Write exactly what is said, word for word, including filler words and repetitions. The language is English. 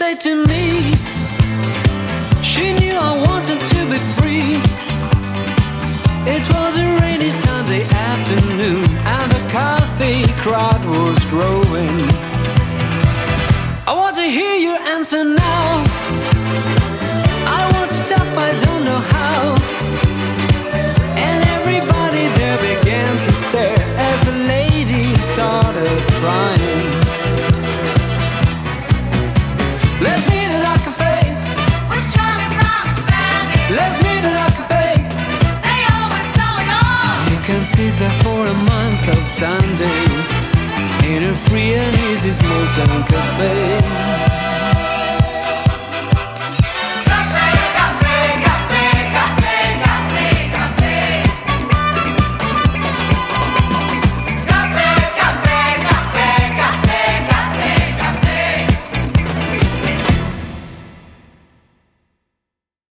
say to me, she knew I wanted to be free. It was a rainy Sunday afternoon, and the cafe crowd was growing. I want to hear your answer now. I want to tap, I don't know how. And everybody there began to stare as the lady started crying. Let's meet at a cafe with Charlie Brown and Sandy. Let's meet at a cafe. They always know it all. You can sit there for a month of Sundays in a free and easy small town cafe.